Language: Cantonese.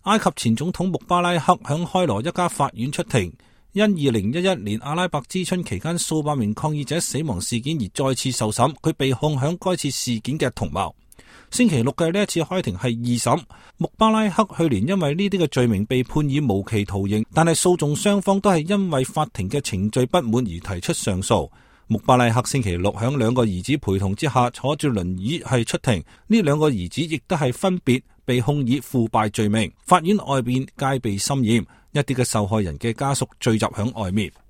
埃及前總統穆巴拉克響開羅一家法院出庭，因2011年阿拉伯之春期間數百名抗議者死亡事件而再次受審，佢被控響該次事件嘅同謀。星期六嘅呢一次開庭係二審，穆巴拉克去年因為呢啲嘅罪名被判以無期徒刑，但係訴訟雙方都係因為法庭嘅程序不滿而提出上訴。穆巴拉克星期六響兩個兒子陪同之下坐住輪椅係出庭，呢兩個兒子亦都係分別被控以腐敗罪名。法院外邊戒備森嚴，一啲嘅受害人嘅家屬聚集響外面。